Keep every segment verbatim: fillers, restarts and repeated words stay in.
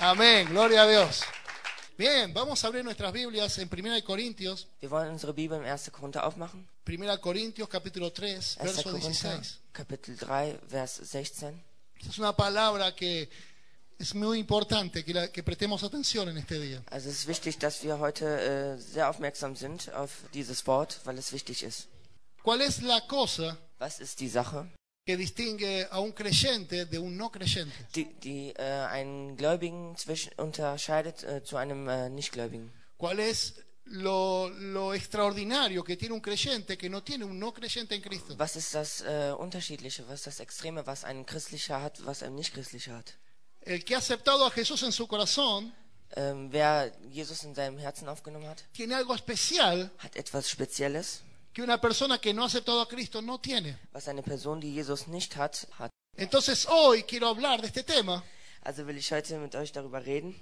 Amén, gloria a Dios. Bien, vamos a abrir nuestras Biblias en Primera de Corintios. Wir wollen unsere Bibel im ersten Korinther aufmachen. Primera Corintios capítulo tres, erster verso Korinther, dieciséis. Kapitel drei, Vers sechzehn. Esta es una palabra que es muy importante que, la, que prestemos atención en este día. Also es ist wichtig, dass wir heute äh, sehr aufmerksam sind auf dieses Wort, weil es wichtig ist. ¿Cuál es la cosa Was ist die Sache, que distingue a un creyente de un no creyente? die, die äh, einen Gläubigen zwischen, unterscheidet äh, zu einem äh, Nichtgläubigen? ¿Cuál es lo, lo extraordinario que tiene un creyente que no tiene un no creyente en Cristo? Was ist das äh, Unterschiedliche, was ist das Extreme, was ein Christlicher hat, was ein Nichtchristlicher hat? El que ha aceptado a Jesús en su corazón Ähm, wer Jesus in seinem Herzen aufgenommen hat, tiene algo especial hat etwas Spezielles, que una persona que no ha aceptado a Cristo no tiene. was eine Person, die Jesus nicht hat, hat. Entonces hoy quiero hablar de este tema, Also will ich heute mit euch darüber reden,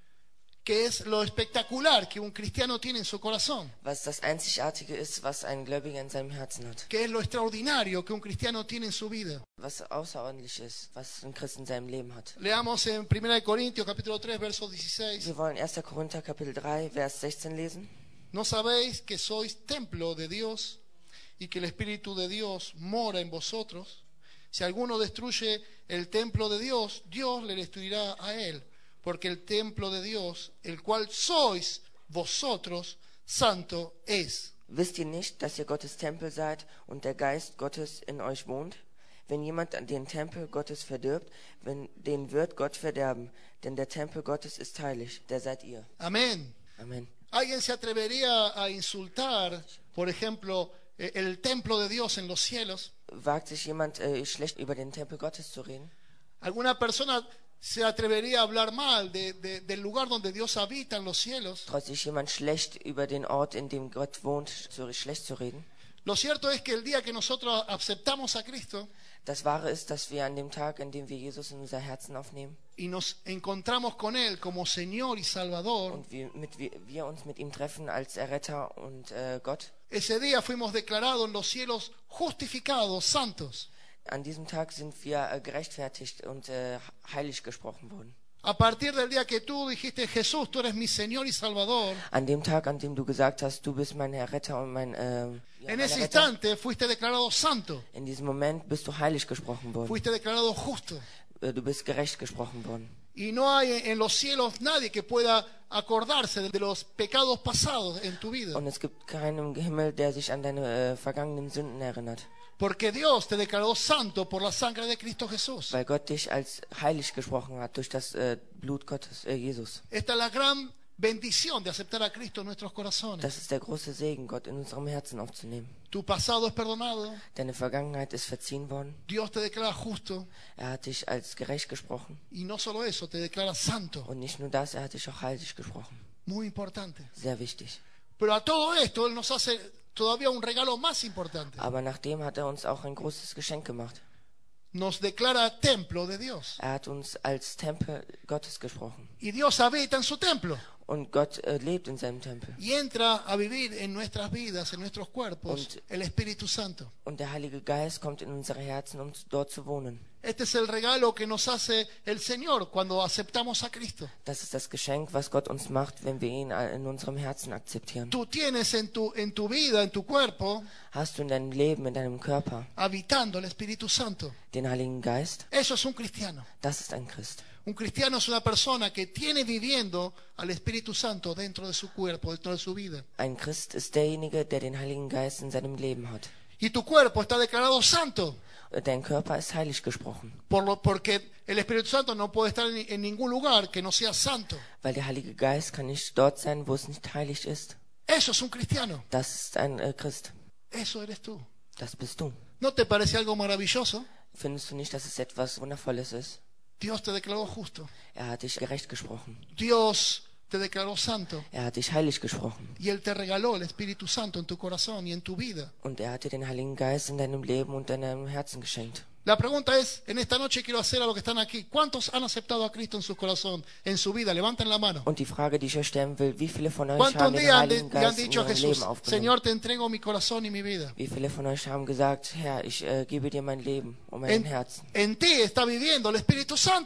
que es lo espectacular que un cristiano tiene en su corazón, was das Einzigartige ist, was ein Gläubiger in seinem Herzen hat. que es lo extraordinario que un cristiano tiene en su vida. Was außerordentlich ist, was ein Christ in seinem Leben hat. Leamos en Primera de Corintios capítulo tres, verso dieciséis. Wir wollen erster Korinther Kapitel drei, Vers sechzehn lesen. ¿No sabéis que sois templo de Dios y que el Espíritu de Dios mora en vosotros? Si alguno destruye el templo de Dios, Dios le destruirá a él, porque el templo de Dios, el cual sois vosotros, santo es. Wisst ihr nicht, dass ihr Gottes Tempel seid und der Geist Gottes in euch wohnt? Wenn jemand den Tempel Gottes verdirbt, wenn, den wird Gott verderben, denn der Tempel Gottes ist heilig, der seid ihr. Amén. Amen. ¿Alguien se atrevería a insultar, por ejemplo, eh, el templo de Dios en los cielos? Wagt sich jemand äh, schlecht über den Tempel Gottes zu reden? ¿Alguna persona se atrevería a hablar mal de, de, del lugar donde Dios habita en los cielos? Traut sich jemand schlecht über den Ort, in dem Gott wohnt, zu, schlecht zu reden? Lo cierto es que el día que nosotros aceptamos a Cristo Das Wahre ist, dass wir an dem Tag, an dem wir Jesus in unser Herzen aufnehmen y nos encontramos con Él como Señor y Salvador, und wir, mit, wir, wir uns mit ihm treffen als Erretter und äh, Gott, ese día fuimos declarados en los cielos justificados, santos. an diesem Tag sind wir äh, gerechtfertigt und äh, heilig gesprochen worden. A partir del día que tú dijiste, Jesús, tú eres mi Señor y Salvador, An dem Tag, an dem du gesagt hast, du bist mein Erretter und mein, äh, ja, en mein ese Erretter, instante fuiste declarado santo, in diesem Moment bist du heilig gesprochen worden. fuiste declarado justo. Äh, Du bist gerecht gesprochen worden. Y no hay en los cielos nadie que pueda acordarse de los pecados pasados en tu vida. Und es gibt keinen im Himmel, der sich an deine äh, vergangenen Sünden erinnert. Porque Dios te declaró santo por la sangre de Cristo Jesús. Weil Gott dich als heilig gesprochen hat durch das äh, Blut Gottes, äh, Jesus. Esta es la gran bendición de aceptar a Cristo en nuestros corazones. Das ist der große Segen, Gott in unserem Herzen aufzunehmen. Tu pasado es perdonado. Deine Vergangenheit ist verziehen worden. Dios te declara justo. Er hat dich als gerecht gesprochen. Y no solo eso, te declara santo. Und nicht nur das, er hat dich auch heilig gesprochen. Muy importante. Sehr wichtig. Pero a todo esto Él nos hace todavía un regalo más importante. Aber nachdem hat er uns auch ein großes Geschenk gemacht. Nos declara templo de Dios. Er hat uns als Tempel Gottes gesprochen. Y Dios habita en su templo. Und Gott äh, lebt in seinem Tempel. Y entra a vivir en nuestras vidas, en nuestros cuerpos, Und- el Espíritu Santo. Und der Heilige Geist kommt in unsere Herzen, um dort zu wohnen. Este es el regalo que nos hace el Señor cuando aceptamos a Cristo. Das ist das Geschenk, was Gott uns macht, wenn wir ihn in unserem Herzen akzeptieren. Tú tienes en tu, en tu vida, en tu cuerpo, Hast du in deinem Leben, in deinem Körper habitando el Espíritu Santo. den Heiligen Geist? Eso es un cristiano. Das ist ein Christ. Un cristiano es una persona que tiene viviendo al Espíritu Santo dentro de su cuerpo, dentro de su vida. Ein Christ ist derjenige, der den Heiligen Geist in seinem Leben hat. Y tu cuerpo está declarado santo, Dein Körper ist heilig gesprochen, por lo, porque el Espíritu Santo no puede estar en, en ningún lugar que no sea santo. weil der Heilige Geist kann nicht dort sein, wo es nicht heilig ist. Eso es un cristiano. Das ist ein äh, Christ. Eso eres tú. Das bist du. ¿No te parece algo maravilloso? Findest du nicht, dass es etwas Wundervolles ist? Dios te declaró justo. Er hat dich gerecht gesprochen. Dios te declaró santo. Er hat dich heilig gesprochen. Y Él te regaló el Espíritu Santo en tu corazón y en tu vida. Und er hat dir den Heiligen Geist in deinem Leben und deinem Herzen geschenkt. La pregunta es, en esta noche quiero hacer a los que están aquí, ¿cuántos han aceptado a Cristo en su corazón, en su vida? Levanten la mano. Und die Frage, die ich euch stellen will, wie viele von euch ¿Cuántos haben un den día han, de- Heiligen le han Geist in dicho a ihrem Jesús, Leben aufgenommen? Señor, te entrego mi corazón y mi vida? Wie viele von euch haben gesagt, Herr, ich äh, gebe dir mein Leben und mein En, Herzen? en ti está viviendo el Espíritu Santo.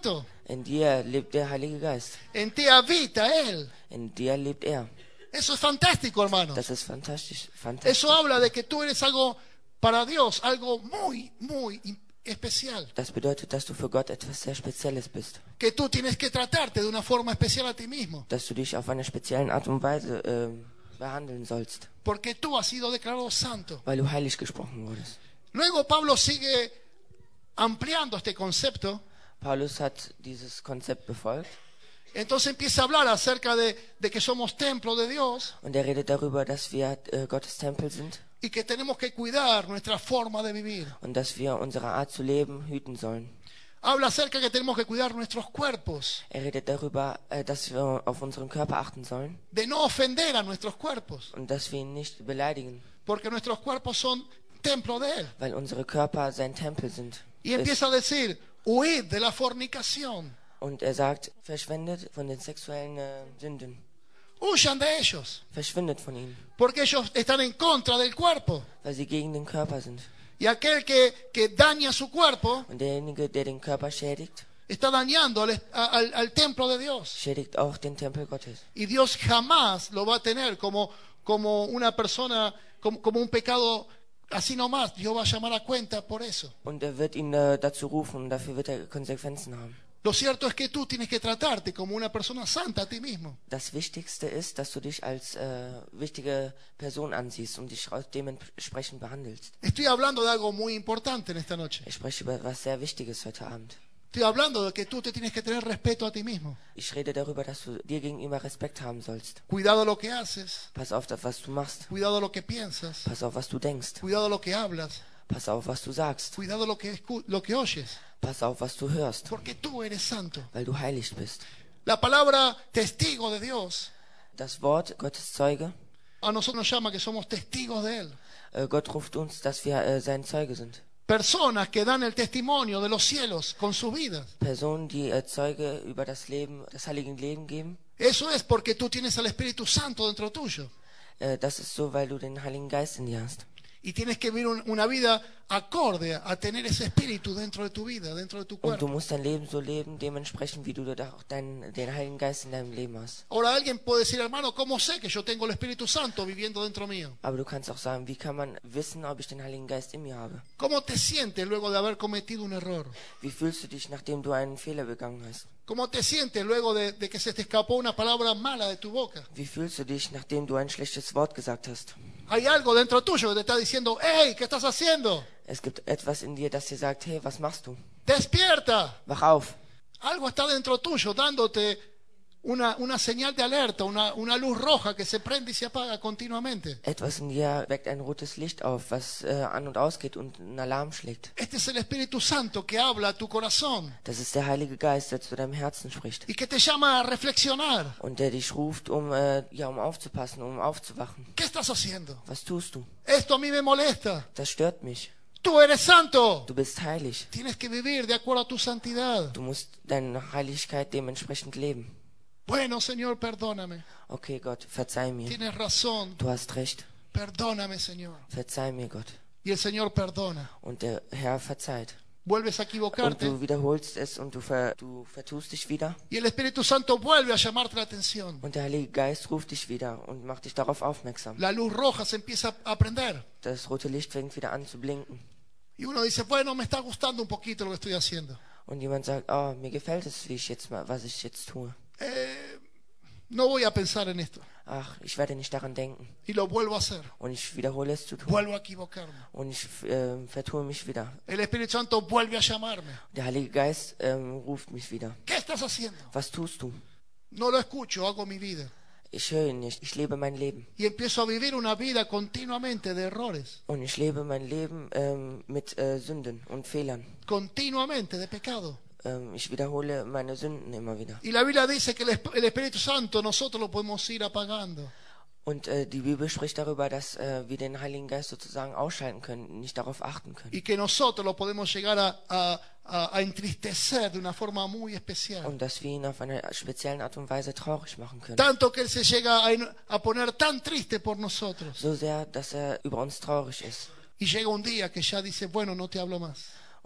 In dir lebt der Heilige Geist. En ti habita Él. In dir lebt er. Eso es fantástico, hermanos. Das ist fantastisch. fantastisch. Eso habla de que tú eres algo para Dios, algo muy, muy especial. Das bedeutet, dass du für Gott etwas sehr Spezielles bist. Que tú tienes que tratarte de una forma especial a ti mismo. Dass du dich auf eine spezielle Art und Weise äh, behandeln sollst. Porque tú has sido declarado santo. Weil du heilig gesprochen wurdest. Luego Pablo sigue ampliando este concepto. Paulus hat dieses Konzept befolgt. Entonces empieza a hablar acerca de, de que somos templo de Dios. Und er redet darüber, dass wir äh, Gottes Tempel sind. Y que tenemos que cuidar nuestra forma de vivir. Und dass wir unsere Art zu leben hüten sollen. Habla acerca de que tenemos que cuidar nuestros cuerpos. Er redet darüber, äh, dass wir auf unseren Körper achten sollen. De no ofender a nuestros cuerpos. Und dass wir ihn nicht beleidigen. Porque nuestros cuerpos son templo de Él. Weil unsere Körper sein Tempel sind. Y empieza a decir, huid de la fornicación. Und er sagt, verschwendet von den sexuellen äh, Sünden. Huyan de ellos. Verschwindet von ihnen. Porque ellos están en contra del cuerpo. Weil sie gegen den Körper sind. Y aquel que, que daña su cuerpo Und derjenige, der den Körper schädigt, está dañando al, al, al templo de Dios. schädigt auch den Tempel Gottes. Y Dios jamás lo va a tener como, como una persona, como, como un pecado así nomás. Dios va a llamar a cuenta por eso. Und er wird ihn äh, dazu rufen und dafür wird er Konsequenzen haben. Lo cierto es que tú tienes que tratarte como una persona santa a ti mismo. Das Wichtigste ist, dass du dich als äh, wichtige Person ansiehst und dich auch dementsprechend behandelst. Estoy hablando de algo muy importante en esta noche. Ich spreche über etwas sehr Wichtiges heute Abend. Estoy hablando de que tú te tienes que tener respeto a ti mismo. Ich rede darüber, dass du dir gegenüber Respekt haben sollst. Cuidado lo que haces. Pass auf, was du machst. Cuidado lo que piensas. Pass auf, was du denkst. Cuidado lo que hablas. Pass auf, was du sagst. Cuidado lo que, escu- lo que oyes. Pass auf, was du hörst. Porque tú eres santo. Weil du heilig bist. La palabra testigo de Dios Das Wort Gottes Zeuge, a nosotros nos llama que somos testigos de Él. äh, Gott ruft uns, dass wir äh, sein Zeuge sind. Personas que dan el testimonio de los cielos con sus vidas. Personen, die äh, Zeuge über das Leben, das heilige Leben geben. Eso es porque tú tienes al Espíritu Santo dentro tuyo. Äh, das ist so, weil du den Heiligen Geist in dir hast. Y tienes que vivir un- una vida acorde a tener ese espíritu dentro de tu vida, dentro de tu Und du cuerpo. musst dein Leben so leben, dementsprechend, wie du da auch deinen, den Heiligen Geist in deinem Leben hast. Ahora alguien puede decir, hermano, ¿cómo sé que yo tengo el Espíritu Santo viviendo dentro mío? Aber du kannst auch sagen, wie kann man wissen, ob ich den Heiligen Geist in mir habe? ¿Cómo te sientes luego de haber cometido un error? Wie fühlst du dich, nachdem du einen Fehler begangen hast? ¿Cómo te sientes luego de, de que se te escapó una palabra mala de tu boca? Wie fühlst du dich, nachdem du ein schlechtes Wort gesagt hast? Hay algo dentro tuyo que te está diciendo, hey, ¿qué estás haciendo? Es gibt etwas in dir, das dir sagt, hey, was machst du? Despierta. Wach auf. Algo está dentro tuyo dándote una, una señal de alerta, una, una luz roja que se prende y se apaga continuamente. Etwas in dir weckt ein rotes Licht auf, was äh, an und ausgeht und einen Alarm schlägt. Este es el Espíritu Santo que habla a tu corazón Das ist der Heilige Geist, der zu deinem Herzen spricht. y que te llama a reflexionar. Und der dich ruft, um, äh, ja, um aufzupassen, um aufzuwachen. ¿Qué estás haciendo? Was tust du? Esto a mí me molesta. Das stört mich. Tú eres santo. Du bist heilig. Tienes que vivir de acuerdo a tu santidad. Du musst deine Heiligkeit dementsprechend leben. Bueno, Señor, perdóname. Okay, Gott, verzeih mir. Tienes razón. Du hast recht. Perdóname, Señor. Verzeih mir, Gott. Y el Señor perdona. Und der Herr verzeiht. Vuelves a Und equivocarte du wiederholst es und du, ver, du vertust dich wieder. y el Espíritu Santo vuelve a llamarte la atención. Und der Heilige Geist ruft dich wieder und macht dich darauf aufmerksam. La luz roja se empieza a prender. Das rote Licht fängt wieder an zu blinken. Y uno dice, bueno, me está gustando un poquito lo que estoy haciendo. Und jemand sagt, oh, mir gefällt es, wie ich jetzt mal, was ich jetzt tue. Eh, no voy a pensar en esto. Ach, ich werde nicht daran denken. Y lo vuelvo a hacer. Und ich wiederhole es zu tun. Vuelvo a equivocarme. Und ich äh, vertue mich wieder. El Espíritu Santo vuelve a llamarme. Der Heilige Geist ähm, ruft mich wieder. ¿Qué estás haciendo? Was tust du? No lo escucho, hago mi vida. Ich höre ihn nicht. Ich lebe mein Leben. Y empiezo a vivir una vida continuamente de errores. Und ich lebe mein Leben ähm, mit äh, Sünden und Fehlern. Continuamente de pecado. Ähm, ich wiederhole meine Sünden immer wieder. Y la Biblia dice que el, Esp- el Espíritu Santo nosotros lo podemos ir apagando. Und äh, die Bibel spricht darüber, dass äh, wir den Heiligen Geist sozusagen ausschalten können, nicht darauf achten können. Y que nosotros lo podemos llegar a, a- a- a entristecer de una forma muy especial. Und dass wir ihn auf eine spezielle Art und Weise traurig machen können. Tanto que Él se llega a, en- a poner tan triste por nosotros. So sehr, dass er über uns traurig ist. Y llega un día que ya dice, bueno, no te hablo más.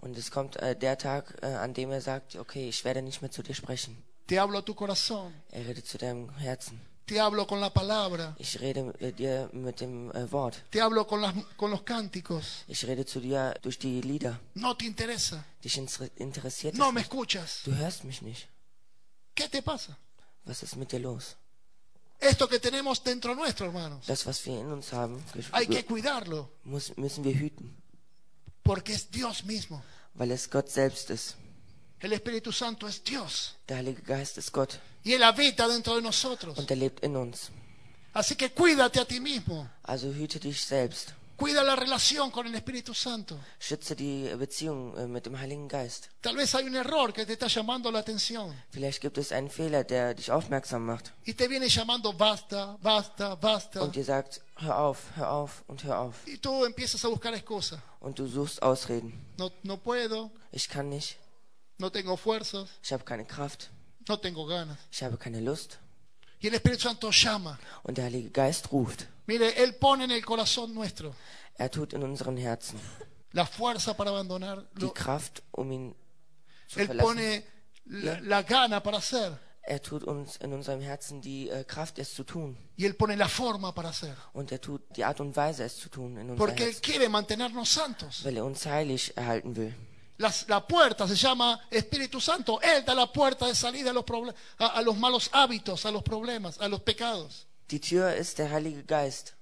Und es kommt äh, der Tag, äh, an dem er sagt, okay, ich werde nicht mehr zu dir sprechen. Te hablo a tu corazón. Er redet zu deinem Herzen. Te hablo con la palabra. Ich rede mit dir mit dem äh, Wort. Te hablo con, las, con los cánticos. Ich rede zu dir durch die Lieder. No te interesa. Dich inter- interessiert No es me nicht. escuchas. Du hörst mich nicht. ¿Qué te pasa? Was ist mit dir los? Esto que tenemos dentro nuestro, hermanos, Das, was wir in uns haben, hay que cuidarlo, muss, müssen wir hüten, porque es Dios mismo. weil es Gott selbst ist. El Espíritu Santo es Dios Der Heilige Geist ist Gott y Él habita dentro de nosotros. und er lebt in uns. Así que cuídate a ti mismo. Also hüte dich selbst. Cuida la relación con el Espíritu Santo. Schütze die Beziehung äh, mit dem Heiligen Geist. Tal vez hay un error que te está llamando la atención Vielleicht gibt es einen Fehler, der dich aufmerksam macht y te viene llamando basta, basta, basta. und dir sagt, hör auf, hör auf und hör auf. Y tú empiezas a buscar excusas. Und du suchst Ausreden. No, no puedo, Ich kann nicht, no tengo fuerzas, ich habe keine Kraft, no tengo ganas. ich habe keine Lust. Y el Espíritu Santo llama. Und der Heilige Geist ruft. Mire, Él pone en el corazón nuestro Er tut in unseren Herzen la fuerza para abandonar. die Kraft, um ihn zu Él verlassen. pone la, la gana para hacer. Er tut uns in unserem Herzen die äh, Kraft, es zu tun. Y Él pone la forma para hacer. Und er tut die Art und Weise, es zu tun in unserem Porque Él Herzen. quiere mantenernos santos. Weil er uns heilig erhalten will. Las- la puerta se llama Espíritu Santo. Él da la puerta de salida a los, proble- a, a los malos hábitos, a los problemas, a los pecados. Die Tür ist der Heilige Geist.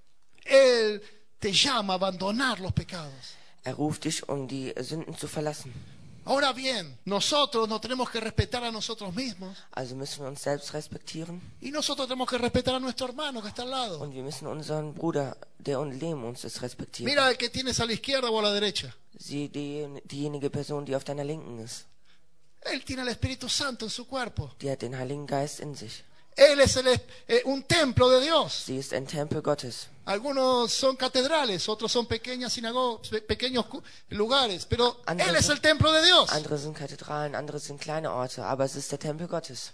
Él te llama a abandonar los pecados. Er ruft dich, um die Sünden zu verlassen. Ahora bien, nosotros nos tenemos que respetar a nosotros mismos Also müssen wir uns selbst respektieren. y nosotros tenemos que respetar a nuestro hermano que está al lado. Und wir müssen unseren Bruder, der neben uns ist, respektieren. Mira el que tienes a la izquierda o a la derecha. Sie, die, diejenige Person, die auf deiner Linken ist, Él tiene el Espíritu Santo en su cuerpo. die hat den Heiligen Geist in sich. Él es el es- eh, un templo de Dios. Sie ist ein Tempel Gottes. Algunos son catedrales, otros son pequeñas sinagogas, pe- pequeños cu- lugares, pero Andere Él es son- el templo de Dios. Andere sind Kathedralen, andere sind kleine Orte, aber es ist der Tempel Gottes.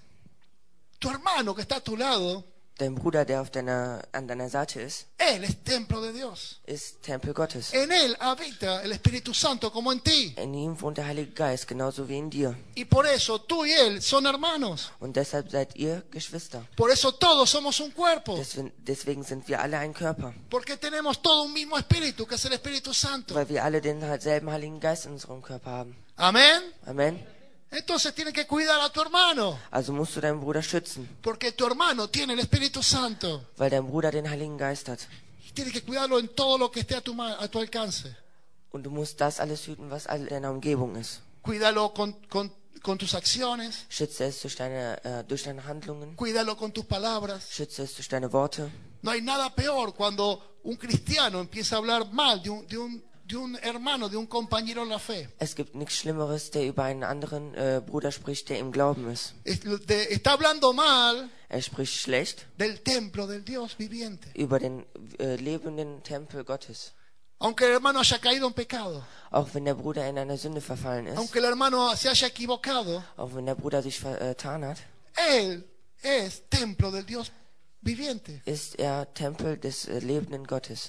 Tu hermano que está a tu lado, Dein Bruder, der auf deiner, an deiner Seite ist, Él es templo de Dios. ist Tempel Gottes. En Él habita el Espíritu Santo como en ti. In ihm wohnt der Heilige Geist, genauso wie in dir. Y por eso tú y Él son hermanos. Und deshalb seid ihr Geschwister. Por eso todos somos un cuerpo. Deswegen, deswegen sind wir alle ein Körper. Porque tenemos todo un mismo espíritu, que es el Espíritu Santo. Weil wir alle denselben Heiligen Geist in unserem Körper haben. Amén. Amen. Entonces tienes que cuidar a tu hermano. Also musst du deinen Bruder schützen, Porque tu hermano tiene el Espíritu Santo. weil dein Bruder den Heiligen Geist hat. Y tienes que cuidarlo en todo lo que esté a tu, ma- a tu alcance. Und du musst das alles hüten, was all in deiner Umgebung ist. Cuídalo con, con, con tus acciones. Schütze es durch deine, äh, durch deine Handlungen. Cuídalo con tus palabras. Schütze es durch deine Worte. No hay nada peor cuando un cristiano empieza a hablar mal de un, de un, de un hermano, de un compañero en la fe. Es gibt nichts Schlimmeres, der über einen anderen äh, Bruder spricht, der im Glauben ist. Es- de- Está hablando mal Er spricht schlecht del templo del Dios viviente. über den äh, lebenden Tempel Gottes. Aunque el hermano haya caído en pecado, Auch wenn der Bruder in einer Sünde verfallen ist, aunque el hermano se haya equivocado, auch wenn der Bruder sich vertan hat, él es templo del Dios viviente. ist er Tempel des äh, lebenden Gottes.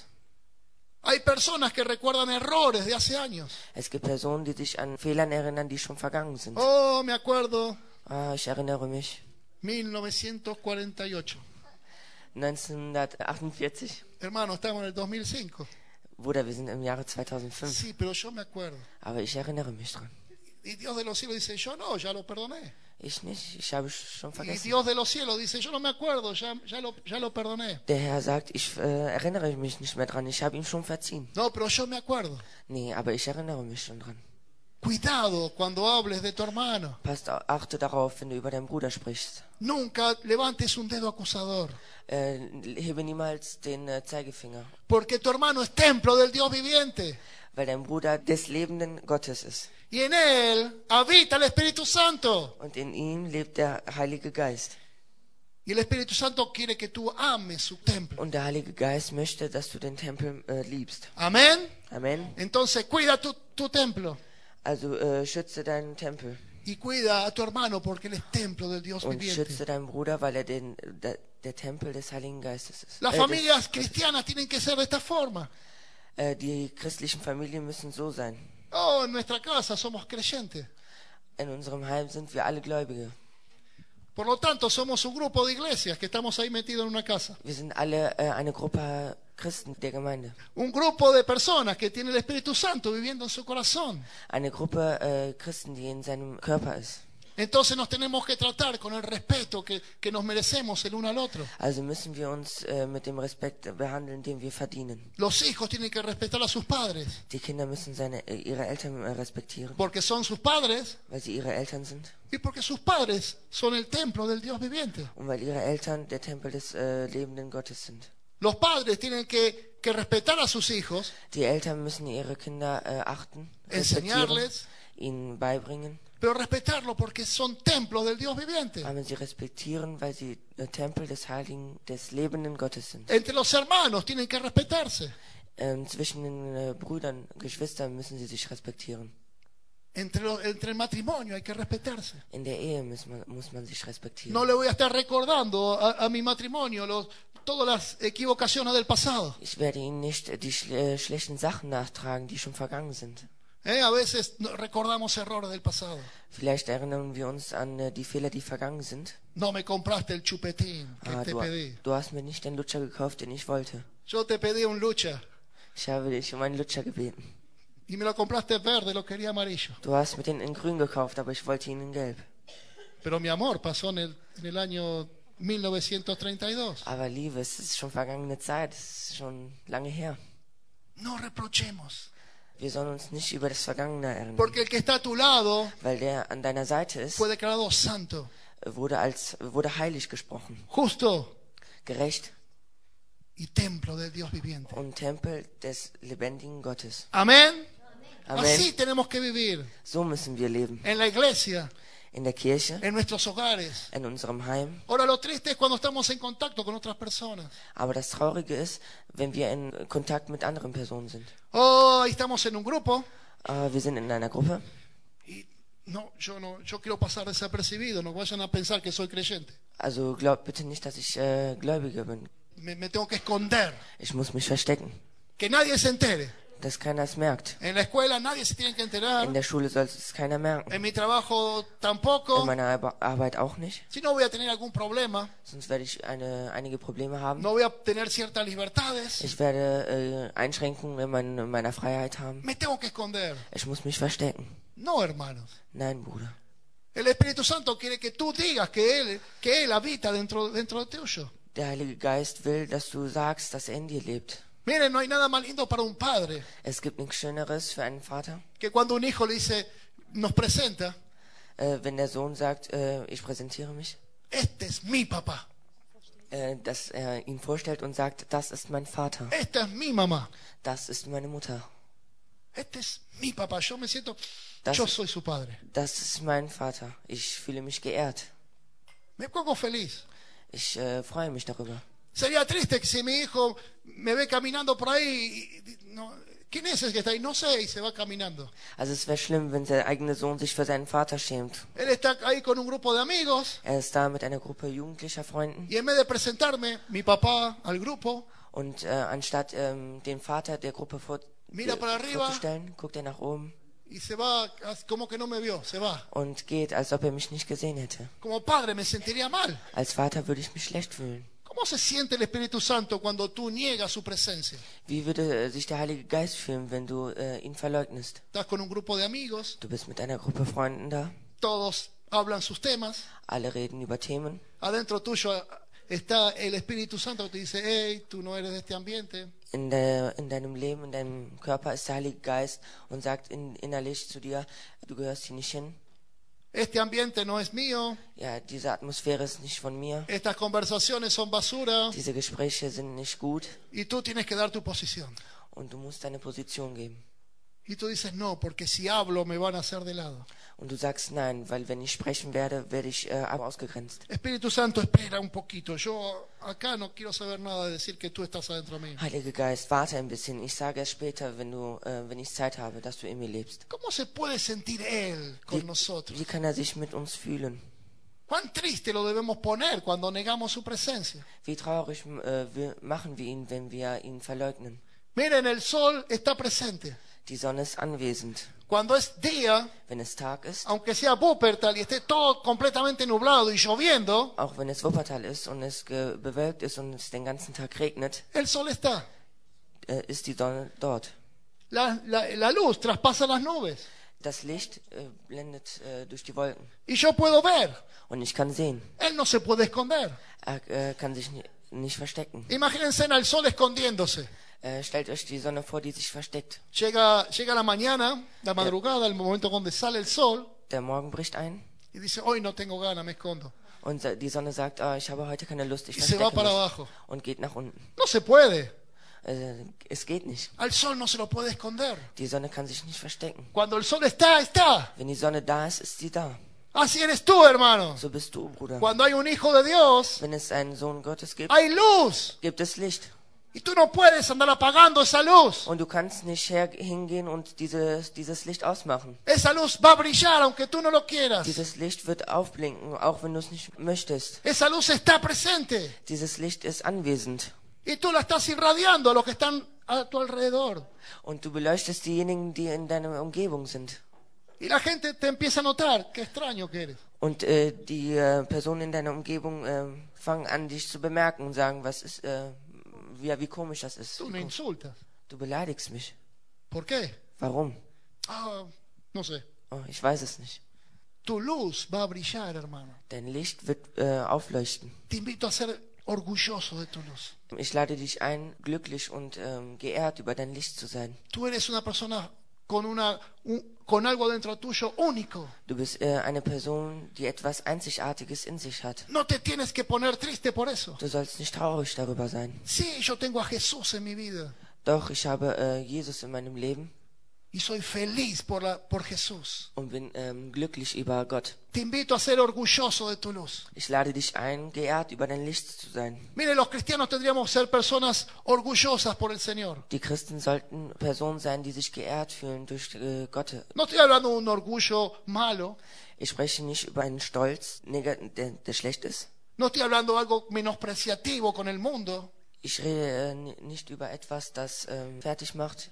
Hay personas que recuerdan errores de hace años. Es gibt Personen, die sich an Fehlern erinnern, die schon vergangen sind. Oh, me acuerdo, Ah, ich erinnere mich. mil novecientos cuarenta y ocho. neunzehnhundertachtundvierzig. Hermano, estamos en el dos mil cinco. Bruder, wir sind im Jahre zweitausendfünf. Sí, pero yo me acuerdo. Aber ich erinnere mich dran. Y Dios de los cielos dice, yo no, ya lo perdoné. Ich nicht, ich habe schon Y vergessen. Dios de los cielos dice, yo no me acuerdo, ya, ya, lo, ya lo perdoné. Der Herr sagt, ich äh, erinnere mich nicht mehr dran, ich habe ihm schon verziehen. No, pero yo me acuerdo. Nee, aber ich erinnere mich schon dran. Cuidado cuando hables de tu hermano. Passt, au- achte darauf, wenn du über deinen Bruder sprichst. Nunca levantes un dedo acusador. Äh, hebe niemals den äh, Zeigefinger, Porque tu hermano es templo del Dios viviente. weil dein Bruder des lebenden Gottes ist. Y en él habita el Espíritu Santo. Und in ihm lebt der Heilige Geist. Y el Espíritu Santo quiere que tú ames su templo. Und der Heilige Geist möchte, dass du den Tempel äh, liebst. Amén. Amen. Entonces cuida tu, tu templo. Also äh, schütze deinen Tempel Y cuida a tu hermano porque él es templo del Dios und viviente. schütze deinen Bruder, weil er den, der, der Tempel des Heiligen Geistes ist. Las Äh, familias des, cristianas tienen que ser de esta forma. äh, die christlichen Familien müssen so sein. Oh, en nuestra casa somos creyentes. In unserem Heim sind wir alle Gläubige. Por lo tanto, somos un grupo de iglesias que estamos ahí metidos en una casa. Wir sind alle äh, eine Gruppe Christen der Gemeinde. Un grupo de personas que tiene el Espíritu Santo viviendo en su corazón. Eine Gruppe äh, Christen, die in seinem Körper ist. Entonces nos tenemos que tratar con el respeto que, que nos merecemos el uno al otro. Also müssen wir uns äh, mit dem Respekt behandeln, den wir verdienen. Los hijos tienen que respetar a sus padres, Die Kinder müssen seine, äh, ihre Eltern äh, respektieren, porque son sus padres weil sie ihre Eltern sind y porque sus padres son el templo del Dios viviente. und weil ihre Eltern der Tempel des äh, lebenden Gottes sind. Los padres tienen que, que respetar a sus hijos, Die Eltern müssen ihre Kinder äh, achten, respektieren, enseñarles, ihnen beibringen, pero respetarlo porque son templos del Dios viviente. aber sie respektieren, weil sie äh, Tempel des Heiligen, des lebenden Gottes sind. Entre los hermanos tienen que respetarse. Ähm, zwischen den äh, Brüdern, Geschwistern müssen sie sich respektieren. Entre, lo- entre el matrimonio hay que respetarse. In der Ehe muss man, muss man sich respektieren. No le voy a estar recordando a, a mi matrimonio los, todas las equivocaciones del pasado. Ich werde ihnen nicht äh, die schle äh, schlechten Sachen nachtragen, die schon vergangen sind. ¿Eh? A veces no- recordamos errores del pasado. Vielleicht erinnern wir uns an äh, die Fehler, die vergangen sind. No me compraste el chupetín que Ah, te du, pedí. du hast mir nicht den Lutscher gekauft, den ich wollte. Yo te pedí un lucha Ich habe dich um einen Lutscher gebeten. y me lo compraste verde, lo quería amarillo. Du hast mir den in grün gekauft, aber ich wollte ihn in gelb. Pero mi amor pasó en el, en el año mil novecientos treinta y dos. Aber Liebe, es ist schon vergangene Zeit, es ist schon lange her. No reprochemos. Wir sollen uns nicht über das Vergangene erinnern, Porque el que está a tu lado weil der an deiner Seite ist, fue declarado santo, wurde als wurde heilig gesprochen, justo gerecht y templo del Dios viviente. und Tempel des lebendigen Gottes. Amén. Amen. Así tenemos que vivir So müssen wir leben. en la iglesia, In der Kirche, en nuestros hogares. in unserem Heim. Ahora lo triste es cuando estamos en contacto con otras personas. Aber das Traurige ist, wenn wir in Kontakt mit anderen Personen sind. Oh, ahí estamos en un grupo Äh, wir sind in einer Gruppe y no, yo no, yo quiero pasar desapercibido, no vayan a pensar que soy creyente. Also glaubt bitte nicht, dass ich äh, Gläubiger bin. Me, me tengo que esconder, Ich muss mich verstecken, que nadie se entere. dass keiner es merkt. En la escuela nadie se tiene que enterar, In der Schule soll es keiner merken. en mi trabajo In tampoco. meiner Arbe- Arbeit auch nicht. Si no voy a tener algún problema, Sonst werde ich eine, einige Probleme haben. no voy a tener ciertas libertades, Ich werde äh, Einschränkungen in, mein, in meiner Freiheit haben. me tengo que esconder. Ich muss mich verstecken. No, hermanos. Nein, Bruder. El Espíritu Santo quiere que tú digas que Él, que Él habita dentro, dentro de tuyo. Der Heilige Geist will, dass du sagst, dass er in dir lebt. Miren, no hay nada más lindo para un padre Es gibt nichts Schöneres für einen Vater, que cuando un hijo le dice, nos presenta, äh, wenn der Sohn sagt, äh, ich präsentiere mich, este es mi papá, äh, dass er ihn vorstellt und sagt, das ist mein Vater, esta es mi mamá, das ist meine Mutter, este es mi papá. Yo me siento, Das- yo soy su padre. das ist mein Vater. Ich fühle mich geehrt. Me pongo feliz. Ich äh, freue mich darüber. Sería triste que si mi hijo me ve caminando por ahí, y- y- no, ¿quién es el que está ahí? No sé, y se va caminando. Also es wäre schlimm, wenn der eigene Sohn sich für seinen Vater schämt. Él está ahí con un grupo de amigos Er ist da mit einer Gruppe jugendlicher Freunden y en vez de presentarme mi papá al grupo, und äh, anstatt ähm, den Vater der Gruppe vor, Mira para arriba. vorzustellen, guckt er nach oben y se va como que no me vio, se va. und geht, als ob er mich nicht gesehen hätte. Como padre me sentiría mal. Als Vater würde ich mich schlecht fühlen. ¿Cómo se siente el Espíritu Santo cuando tú niegas su presencia? Wie würde äh, sich der Heilige Geist fühlen, wenn du äh, ihn verleugnest? Estás con un grupo de amigos, Du bist mit einer Gruppe Freunden da, todos hablan sus temas, alle reden über Themen. adentro tuyo está el Espíritu Santo que te dice, hey, tú no eres de este ambiente, In, der, in deinem Leben, in deinem Körper ist der Heilige Geist und sagt in, innerlich zu dir, du gehörst hier nicht hin. este ambiente no es mío, Ja, diese Atmosphäre ist nicht von mir. estas conversaciones son basura Diese Gespräche sind nicht gut y tú tienes que dar tu posición. und du musst deine Position geben. Y tú dices, no, porque si hablo me van a hacer de lado. Und du sagst nein, weil wenn ich sprechen werde, werde ich äh, ausgegrenzt. Espíritu Santo, espera un poquito. Yo acá no quiero saber nada de decir que tú estás adentro mío. Heiliger Geist, warte ein bisschen. Ich sage erst später, wenn du, äh, wenn ich Zeit habe, dass du in mir lebst. ¿Cómo se puede sentir Él con Wie, nosotros? wie kann er sich mit uns fühlen? ¿Cuán triste lo debemos poner cuando negamos su presencia? Wie traurig äh, wir, machen wir ihn, wenn wir ihn verleugnen? Miren, el sol está presente. Die Sonne ist anwesend. Cuando es día, wenn es Tag ist, aunque sea Wuppertal y esté todo completamente nublado y lloviendo, auch wenn es Wuppertal ist und es ge- bewölkt ist und es den ganzen Tag regnet, el sol está. äh, ist die Sonne dort. La, la, la luz traspasa las nubes. Das Licht äh, blendet äh, durch die Wolken. Y yo puedo ver. Und ich kann sehen. Él no se puede esconder. Er äh, kann sich ni- nicht verstecken. Imagínense al sol escondiéndose. Äh, stellt euch die Sonne vor, die sich versteckt. Llega, llega la mañana, la madrugada, el momento donde sale el sol, Der Morgen bricht ein y dice, hoy no tengo ganas, me escondo. und sa- die Sonne sagt, ah, ich habe heute keine Lust, ich Y se va verstecke para mich. abajo. Und geht nach unten. No se puede. Äh, es geht nicht. Al sol no se lo puede esconder. Die Sonne kann sich nicht verstecken. Cuando el sol está, está. Wenn die Sonne da ist, ist sie da. Así eres tú, hermano. So bist du, Bruder. Cuando hay un hijo de Dios, Wenn es einen Sohn Gottes gibt, hay luz. gibt es Licht. Y tú no puedes andar apagando esa luz. Und du kannst nicht her hingehen und dieses, dieses Licht ausmachen. Esa luz va a brillar aunque tú no lo quieras. Dieses Licht wird aufblinken, auch wenn du es nicht möchtest. Esa luz está presente. Dieses Licht ist anwesend. Y tú la estás irradiando a los que están a tu alrededor. Und du beleuchtest diejenigen, die in deiner Umgebung sind. Y la gente te empieza a notar qué extraño que eres. Und äh, die äh, Personen in deiner Umgebung äh, fangen an, dich zu bemerken und sagen, was ist, äh, wie, wie komisch das ist. Tú me insultas. Du beleidigst mich. ¿Por qué? Warum? Ah, no sé. Oh, ich weiß es nicht. Tu luz va a brillar, hermano. Dein Licht wird äh, aufleuchten. Te invito a ser orgulloso de tu luz. Ich lade dich ein, glücklich und ähm, geehrt über dein Licht zu sein. Tú eres una persona con, una, un- con algo dentro tuyo único. Du bist äh, eine Person, die etwas Einzigartiges in sich hat. No te tienes que poner triste por eso. Du sollst nicht traurig darüber sein. Sí, yo tengo a Jesús en mi vida Doch, ich habe äh, Jesus in meinem Leben y soy feliz por, la, por Jesús. und bin ähm, glücklich über Gott. Te invito a ser orgulloso de tu luz. Ich lade dich ein, geehrt über dein Licht zu sein. Mire, los cristianos tendríamos que ser personas orgullosas por el Señor. Die Christen sollten Personen sein, die sich geehrt fühlen durch äh, Gott. No estoy hablando de un orgullo malo. Ich spreche nicht über einen Stolz, neg- der, der schlecht ist. No estoy hablando de algo menospreciativo con el mundo. Ich rede äh, ni- nicht über etwas, das ähm, fertig macht.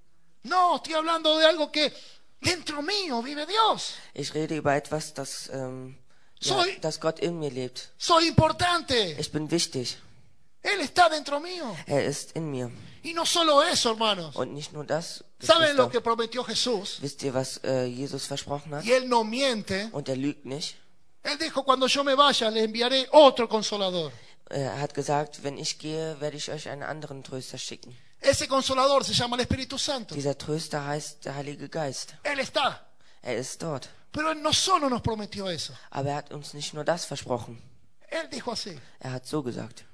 No, estoy hablando de algo que dentro mío vive Dios. Ich rede über etwas, das, ähm, ja, Soy- das Gott in mir lebt. Soy importante. Ich bin wichtig. Él está dentro mío. Er ist in mir. Y no solo eso, hermanos. Und nicht nur das. ¿Saben lo Geschwister. que prometió Jesús? Wisst ihr, was äh, Jesus versprochen hat? Y Él no miente. Und er lügt nicht. Él dijo, cuando yo me vaya, le enviaré otro consolador. Er hat gesagt, wenn ich gehe, werde ich euch einen anderen Tröster schicken. Ese consolador se llama el Espíritu Santo. Dieser Tröster heißt der Heilige Geist. Él está. Er ist dort. Pero Él no solo nos prometió eso. Aber er hat uns nicht nur das versprochen. Él dijo así, Er hat so gesagt,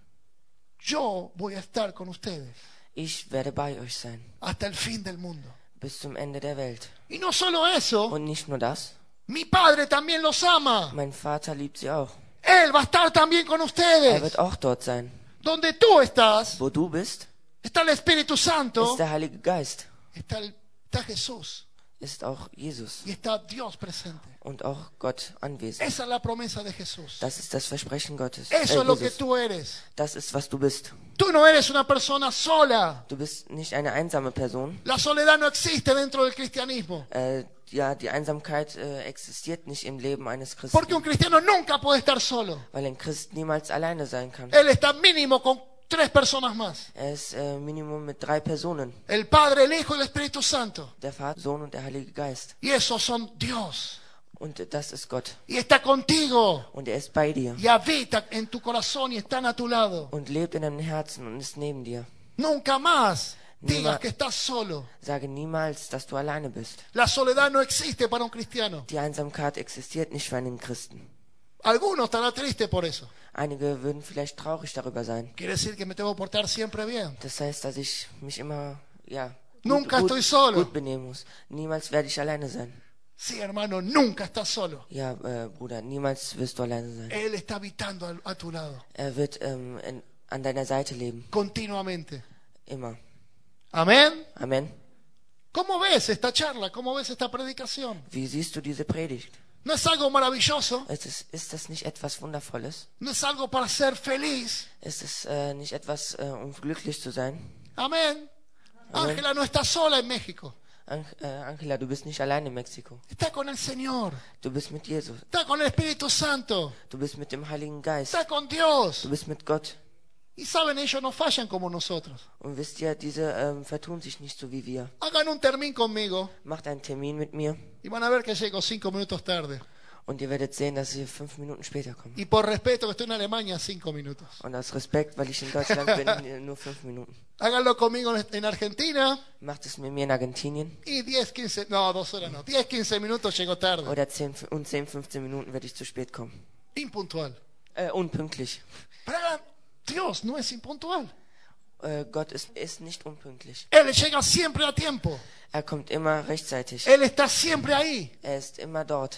yo voy a estar con ustedes ich werde bei euch sein, hasta el fin del mundo. bis zum Ende der Welt. Y no solo eso, Und nicht nur das, mi Padre también los ama. mein Vater liebt sie auch. Él va a estar también con Er ustedes. wird auch dort sein. Donde tú estás, Wo du bist, está el Espíritu Santo, ist der Heilige Geist, está, el- está Jesús ist auch Jesus y está Dios presente. und auch Gott anwesend. Esa es la promesa de Jesús. Das ist das Versprechen Gottes. Eso Äh, es lo que Jesus. tú eres. Das ist, was du bist. Tú no eres una persona sola. Du bist nicht eine einsame Person. La soledad no existe dentro del cristianismo. Äh, ja, die Einsamkeit äh, existiert nicht im Leben eines Christen, Porque un cristiano nunca puede estar solo. weil ein Christ niemals alleine sein kann. Él está mínimo con tres personas más. Er ist äh, Minimum mit drei Personen. El Padre, el Hijo y el Espíritu Santo. Der Vater, Sohn und der Heilige Geist. Y esos son Dios. Und das ist Gott. Y está contigo. Und er ist bei dir Y habita en tu corazón y están a tu lado. und lebt in deinem Herzen und ist neben dir. Nunca más digas Nima- que estás solo. Sage niemals, dass du alleine bist. La soledad no existe para un cristiano. Die Einsamkeit existiert nicht für einen Christen. Algunos estarán tristes por eso. Einige würden vielleicht traurig darüber sein. Quiere decir que me tengo que portar siempre bien. Das heißt, dass ich mich immer, ja, gut, Nunca gut, estoy solo. gut benehmen muss. Niemals werde ich alleine sein. Sí, hermano, nunca estás solo. Ja, äh, Bruder, niemals wirst du alleine sein. Él está habitando a, a tu lado Er wird ähm, in, an deiner Seite leben. continuamente. Immer. Amén. Amen. ¿Cómo ves esta charla? ¿Cómo ves esta predicación? Wie siehst du diese Predigt? ¿No es algo maravilloso? Ist, es, ist das nicht etwas Wundervolles? ¿No es algo para ser feliz? Ist es äh, nicht etwas, äh, um glücklich zu sein? Amén. Amén. Ángela no está sola en México. An äh, Angela, du bist nicht allein in Mexiko. Está con el Señor. Du bist mit Jesus. Está con el Espíritu Santo. Du bist mit dem Heiligen Geist. Está con Dios. Du bist mit Gott. Y saben, ellos no fallan como nosotros. Und wisst ihr, diese ähm, vertun sich nicht so wie wir. Hagan un termin conmigo Macht einen Termin mit mir y van a ver que llego cinco minutos tarde. und ihr werdet sehen, dass ich fünf Minuten später komme. Y por respeto que estoy en Alemania, cinco minutos. Und aus Respekt, weil ich in Deutschland bin, nur fünf Minuten. Háganlo conmigo en Argentina Macht es mit mir in Argentinien y diez, quince, no, dos horas no, diez, quince minutos llego tarde. oder zehn und zehn, fünfzehn Minuten werde ich zu spät kommen. Impuntual. Äh, unpünktlich. Pero hagan, Dios no es impuntual. Äh, Gott ist, ist nicht unpünktlich. Él llega siempre a tiempo. Er kommt immer rechtzeitig. Él está siempre ahí. Er ist immer dort.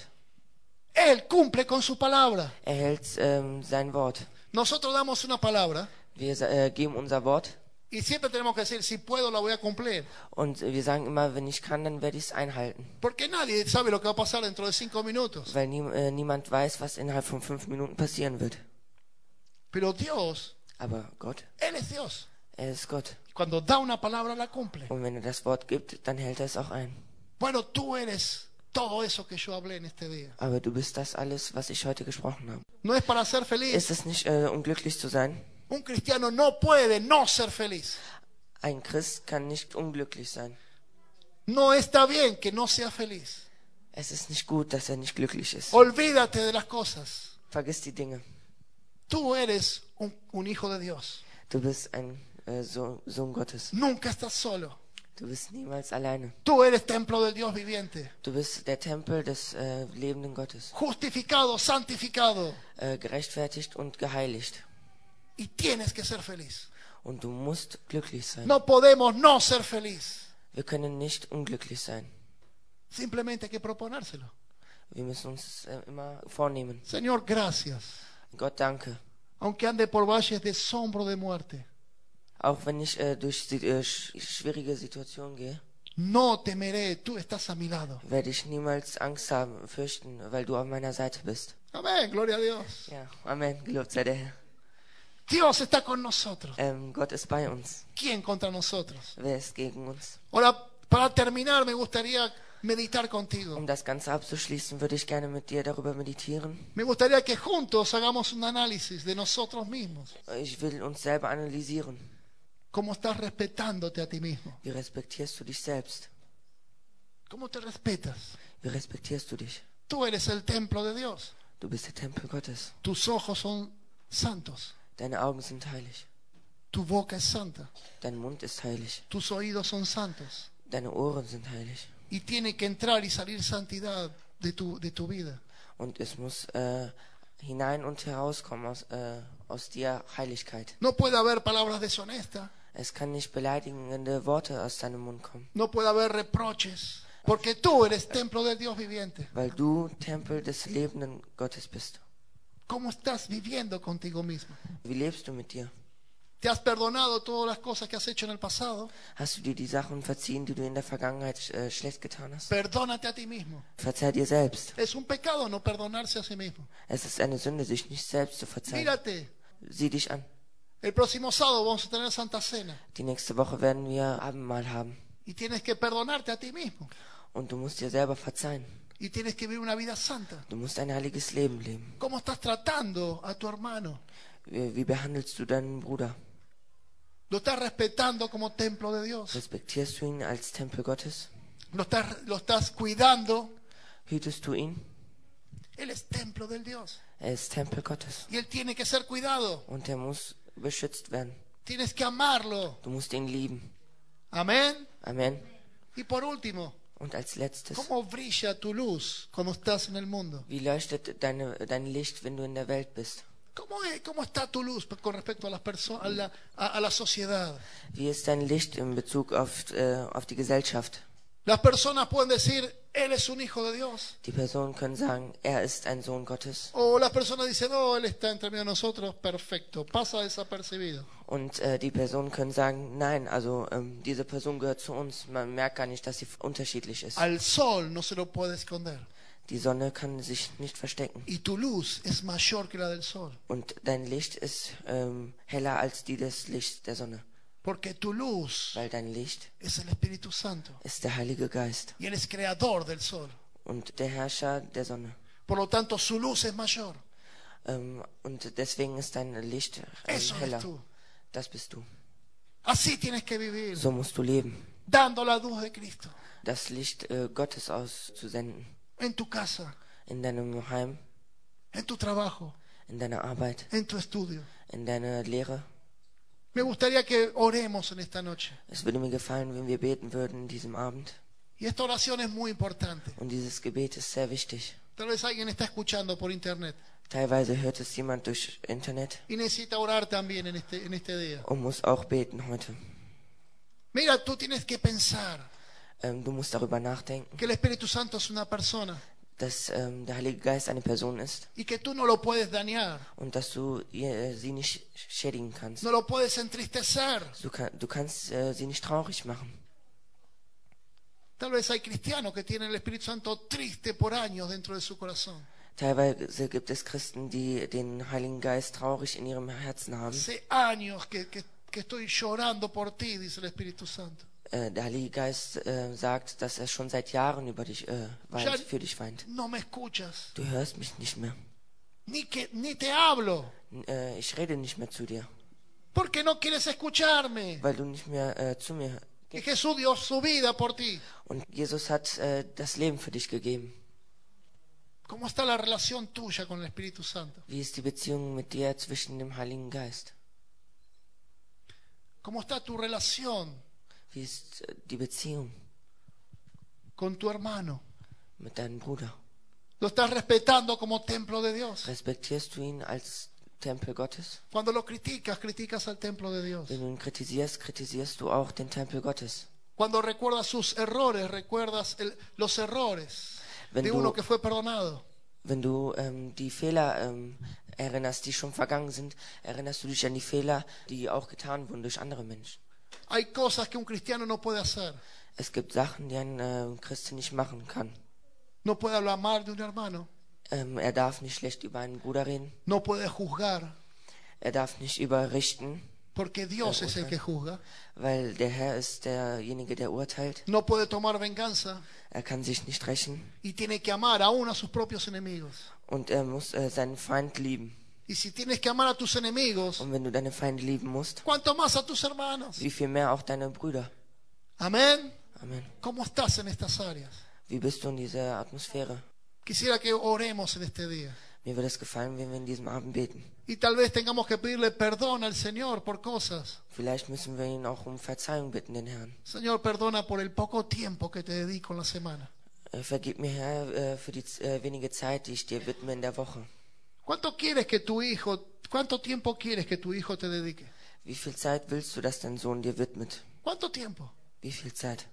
Él cumple con su palabra. Er hält ähm, sein Wort. Nosotros damos una palabra Wir äh, geben unser Wort y siempre tenemos que decir, si puedo, la voy a cumplir. und wir sagen immer, wenn ich kann, dann werde ich es einhalten. Porque nadie sabe lo que va a pasar dentro de cinco minutos. Weil nie, äh, niemand weiß, was innerhalb von fünf Minuten passieren wird. Pero Dios, Aber Gott, Él es Dios. er ist Gott. Cuando da una palabra, la cumple. Und wenn er das Wort gibt, dann hält er es auch ein. Bueno, tú eres todo eso que yo hablé en este día. Aber du bist das alles, was ich heute gesprochen habe. No es para ser feliz. Ist es nicht, äh, um glücklich zu sein? Un cristiano no puede no ser feliz. Ein Christ kann nicht unglücklich sein. No está bien que no sea feliz. Es ist nicht gut, dass er nicht glücklich ist. Olvídate de las cosas. Vergiss die Dinge. Tú eres un, un hijo de Dios. Du bist ein äh, Sohn, Sohn Gottes. Nunca estás solo. Du bist niemals alleine. Tú eres templo del Dios viviente. Du bist der Tempel des äh, lebenden Gottes. Justificado, santificado. Äh, gerechtfertigt und geheiligt. Y tienes que ser feliz. Und du musst glücklich sein. No podemos no ser feliz. Wir können nicht unglücklich sein. Simplemente hay que proponérselo. Wir müssen uns äh, immer vornehmen. Señor, gracias. Gott, danke. Aunque ande por valles de sombra de muerte, Auch wenn ich äh, durch die äh, sch schwierige Situationen gehe, no temeré, tú estás a mi lado. werde ich niemals Angst haben, fürchten, weil du auf meiner Seite bist. Amén, gloria a Dios. Ja, Amen. Gelobt sei der Herr. Dios está con nosotros. Ähm, Gott ist bei uns. ¿Quién contra nosotros? Wer ist gegen uns? Ahora, para terminar, me gustaría meditar contigo. Um das Ganze abzuschließen, würde ich gerne mit dir darüber meditieren. Me gustaría que juntos hagamos un análisis de nosotros mismos. Ich will uns selber analysieren. ¿Cómo estás respetándote a ti mismo? Wie respektierst du dich selbst? ¿Cómo te respetas? Wie respektierst du dich? Tú eres el templo de Dios. Du bist der Tempel Gottes. Tus ojos son santos. Deine Augen sind heilig. Tu boca es santa. Dein Mund ist heilig. Tus oídos son santos. Deine Ohren sind heilig. Y tiene que entrar y salir santidad de tu, de tu vida. Und es muss äh, hinein und herauskommen aus, äh, aus dir Heiligkeit. No puede haber palabras deshonestas. Es kann nicht beleidigende Worte aus deinem Mund kommen, No puede haber reproches. Porque tú eres templo del Dios viviente. weil du Tempel des lebenden Gottes bist. ¿Cómo estás viviendo contigo mismo? Wie lebst du mit dir? ¿Te has perdonado todas las cosas que has hecho en el pasado? Hast du dir die Sachen verziehen, die du in der Vergangenheit äh, schlecht getan hast? Perdónate a ti mismo. Verzeih dir selbst. Es un pecado no perdonarse a sí mismo. Es ist eine Sünde, sich nicht selbst zu verzeihen. Mírate, Sieh dich an. el próximo sábado vamos a tener Santa Cena. Die nächste Woche werden wir Abendmahl haben. Y tienes que perdonarte a ti mismo. Und du musst dir selber verzeihen. Y tienes que vivir una vida santa. Du musst ein heiliges Leben leben. ¿Cómo estás tratando a tu hermano? Wie, wie behandelst du deinen Bruder? ¿Lo estás respetando como templo de Dios? Respektierst du ihn als Tempel Gottes? ¿Lo estás, lo estás cuidando? Hütest du ihn? Él es templo del Dios. Er ist Tempel Gottes. Y él tiene que ser cuidado. Und er muss beschützt werden. Tienes que amarlo. Du musst ihn lieben. Amén. Amen. Y por último, Und als letztes, ¿cómo brilla tu luz cuando estás en el mundo? wie leuchtet deine, dein Licht, wenn du in der Welt bist? ¿Cómo, es- cómo está tu luz con respecto a, las perso- a, la, a, a la sociedad? Wie ist dein Licht in Bezug auf, äh, auf die Gesellschaft? Las personas pueden decir, Él es un hijo de Dios. Die Personen können sagen, er ist ein Sohn Gottes. O las personas dicen, no, Él está entre medio de nosotros, perfecto, pasa desapercibido. Und äh, die Personen können sagen, nein, also ähm, diese Person gehört zu uns. Man merkt gar nicht, dass sie unterschiedlich ist. Al sol no se lo puede esconder. Die Sonne kann sich nicht verstecken. Y tu luz es mayor que la del sol. Und dein Licht ist ähm, heller als die des Lichts der Sonne. Porque tu luz weil dein Licht es el Espíritu Santo. ist der Heilige Geist Y Él es creador del sol. und der Herrscher der Sonne. Por lo tanto, su luz es mayor. Ähm, und deswegen ist dein Licht ähm, Eso eres heller. tú. Das bist du. Así tienes que vivir, So musst du leben. dando la luz de Cristo. Das Licht äh, Gottes auszusenden. En tu casa, In deinem Heim, en tu trabajo, in deiner Arbeit, en tu estudio. in deiner Lehre. Me gustaría que oremos en esta noche. Es würde mir gefallen, wenn wir beten würden diesem Abend. Y esta oración es muy importante. Und dieses Gebet ist sehr wichtig. Tal vez alguien está escuchando por internet Teilweise hört es jemand durch Internet y necesita orar también en este, en este día. und muss auch beten heute. Mira, tú tienes que pensar Ähm, du musst darüber nachdenken, que el Espíritu Santo es una persona dass ähm, der Heilige Geist eine Person ist y que tú no lo puedes dañar, und dass du ihr, sie nicht schädigen kannst. no lo puedes entristecer. Du, kann, du kannst äh, sie nicht traurig machen. Tal vez hay cristianos que tienen el Espíritu Santo triste por años dentro de su corazón. Teilweise gibt es Christen, die den Heiligen Geist traurig in ihrem Herzen haben. Hace años que, que, que estoy llorando por ti, dice el Espíritu Santo. Äh, der Heilige Geist äh, sagt, dass er schon seit Jahren über dich äh, weint, Ya für dich weint. no me escuchas, Du hörst mich nicht mehr. ni, que, ni te hablo, N- Äh, ich rede nicht mehr zu dir, porque no quieres escucharme. weil du nicht mehr äh, zu mir. Y Jesús dio su vida por ti. Und Jesus hat äh, das Leben für dich gegeben. ¿Cómo está la relación tuya con el Espíritu Santo? Wie ist die Beziehung mit dir zwischen dem Heiligen Geist? ¿Cómo está tu relación Wie ist äh, die Beziehung con tu hermano? mit deinem Bruder? ¿Lo estás respetando como templo de Dios? Respektierst du ihn als Tempel Gottes? Cuando lo criticas, criticas al templo de Dios. Wenn du ihn kritisierst, kritisierst du auch den Tempel Gottes. Cuando recuerdas sus errores, recuerdas el- los errores Wenn de du- uno que fue perdonado. Wenn du ähm, die Fehler ähm, erinnerst, die schon vergangen sind, erinnerst du dich an die Fehler, die auch getan wurden durch andere Menschen. Hay cosas que un cristiano no puede hacer. Es gibt Sachen, die ein äh, Christ nicht machen kann. No puede hablar mal de un hermano. Ähm, er darf nicht schlecht über einen Bruder reden. No puede juzgar, Er darf nicht überrichten, porque Dios es el que juzga. weil der Herr ist derjenige, der urteilt. No puede tomar venganza Er kann sich nicht rächen y tiene que amar aún a sus propios enemigos. und er muss äh, seinen Feind lieben. Y si tienes que amar a tus enemigos, Und wenn du deine Feinde lieben musst, ¿cuánto más a tus hermanos? wie viel mehr auch deine Brüder. Amén. Amen. ¿Cómo estás en estas áreas? Wie bist du in dieser Atmosphäre? Quisiera que oremos en este día. Mir würde es gefallen, wenn wir in diesem Abend beten. Y tal vez tengamos que pedirle perdón al Señor por cosas. Vielleicht müssen wir ihn auch um Verzeihung bitten, den Herrn. Señor, perdona por el poco tiempo que te dedico en la semana. Äh, Vergib mir, Herr, äh, für die äh, wenige Zeit, die ich dir widme in der Woche. ¿Cuánto quieres que tu hijo, cuánto tiempo quieres que tu hijo te dedique? Wie viel Zeit willst du, dass dein Sohn dir widmet? ¿Cuánto tiempo? Wie viel Zeit?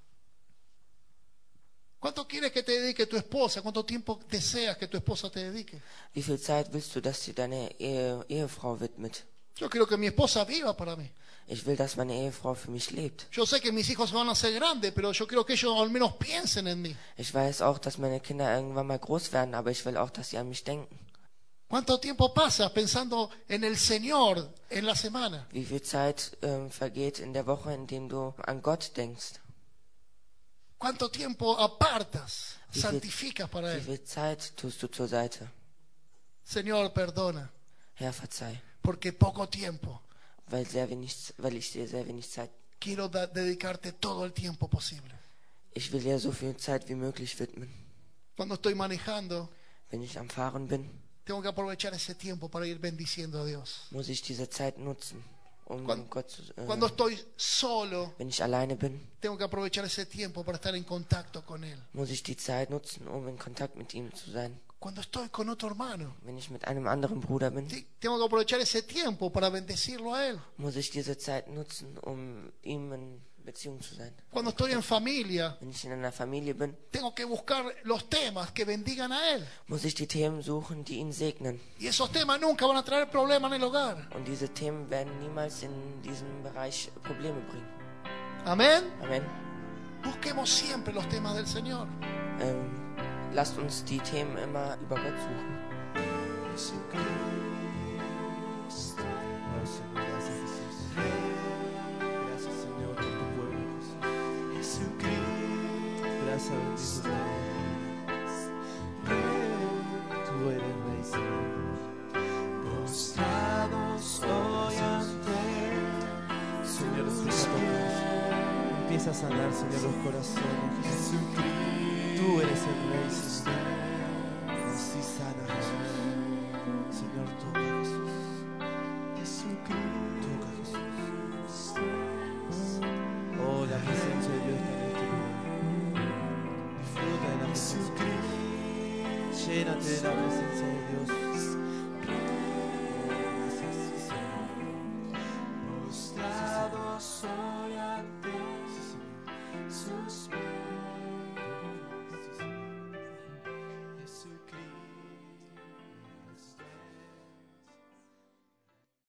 ¿Cuánto quieres que te dedique tu esposa? ¿Cuánto tiempo deseas que tu esposa te dedique? Wie viel Zeit willst du, dass dir deine Ehe, Ehefrau widmet? Yo quiero que mi esposa viva para mí. Ich will, dass meine Ehefrau für mich lebt. Yo sé que mis hijos van a ser grandes, pero yo quiero que ellos al menos piensen en mí. Ich weiß auch, dass meine Kinder irgendwann mal groß werden, aber ich will auch, dass sie an mich denken. ¿Cuánto tiempo pasas pensando en el Señor en la semana? Wie viel Zeit ähm, vergeht in der Woche, in dem du an Gott denkst? ¿Cuánto tiempo apartas, Wie viel- santificas para Wie Él? viel Zeit tust du zur Seite? Señor, perdona, Herr, verzeih, porque poco tiempo. weil, sehr wenig, weil ich dir sehr wenig Zeit. Quiero da- dedicarte todo el tiempo posible. Ich will dir so viel Zeit wie möglich widmen. Cuando estoy manejando, Wenn ich am Fahren bin, tengo que aprovechar ese tiempo para ir bendiciendo a Dios. muss ich diese Zeit nutzen, um Cuando- Gott zu. Äh, Cuando estoy solo, wenn ich alleine bin, tengo que aprovechar ese tiempo para estar en contacto con Él. muss ich die Zeit nutzen, um in Kontakt mit ihm zu sein. Cuando estoy con otro hermano, Wenn ich mit einem anderen Bruder bin, sí, tengo que aprovechar ese tiempo para bendecirlo a Él. muss ich diese Zeit nutzen, um ihm in Beziehung zu sein. Cuando estoy en familia, Wenn ich in einer Familie bin, tengo que buscar los temas que bendigan a Él. muss ich die Themen suchen, die ihn segnen. Y esos temas nunca van a traer problemas en el hogar. Und diese Themen werden niemals in diesem Bereich Probleme bringen. Amén. Amen. Busquemos siempre los temas del Señor. Ähm, lasst uns die Themen immer über Gott suchen. Empieza a sanar, Señor, los corazones. Tú eres el Rey, Señor. Así sana, Jesús. Señor, toca, Jesús. Toca, Jesús. Oh, la presencia de Dios está en este lugar. Disfruta de la presencia de Dios. Llénate de la presencia de Dios.